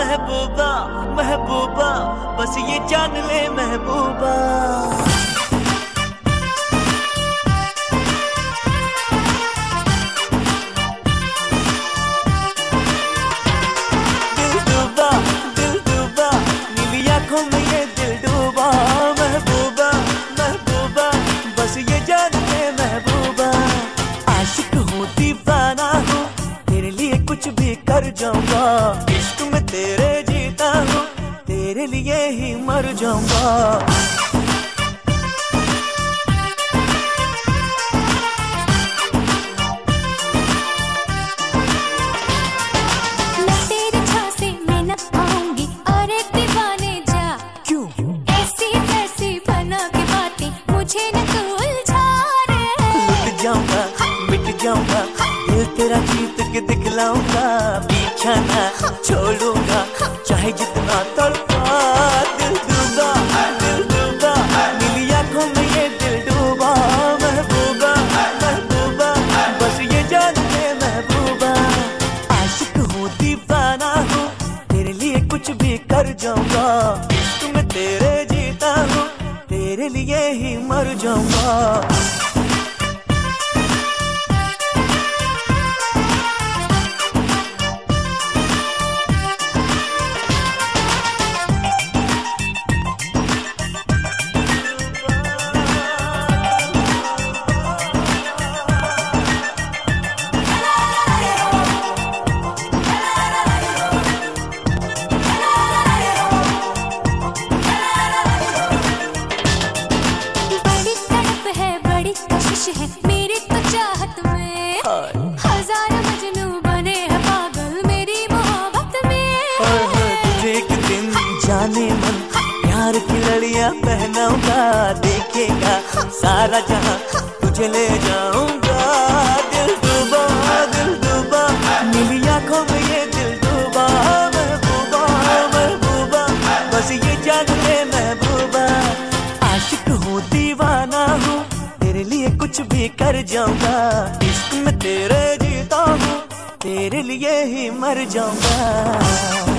महबूबा महबूबा, बस ये जान ले महबूबा। दिल डूबा नीली आंखों में ये दिल डूबा। महबूबा महबूबा, बस ये जान ले महबूबा। आशिक हूँ दीवाना हूँ, तेरे लिए कुछ भी कर जाऊंगा। इश्क में तेरे जीता हूँ, तेरे लिए ही मर जाऊंगा। मिट जाऊंगा, दिल तेरा जीत के दिखलाऊंगा। पीछा ना छोड़ूंगा, चाहे जितना तड़पा। दिल डूबा नीली आंखों में ये दिल डूबा। महबूबा महबूबा, बस ये जान ले महबूबा। आशिक हूँ दीवाना हूँ, तेरे लिए कुछ भी कर जाऊंगा। इश्क में तेरे जीता हूँ, तेरे लिए ही मर जाऊंगा। है मेरी तो चाहत में, हजार मजनू बने हैं पागल मेरी मोहब्बत में। तुझे एक दिन जाने मन, प्यार की लड़ियां पहनाऊंगा। देखेगा सारा जहां, तुझे ले जाऊंगा। दिल डूबा नीली आंखों में ये दिल डूबा। महबूबा महबूबा, बस ये जान ले महबूबा। आशिक हूँ दीवाना हूँ, तेरे लिए कुछ भी कर जाऊंगा। इश्क में तेरे जीता हूँ, तेरे लिए ही मर जाऊंगा।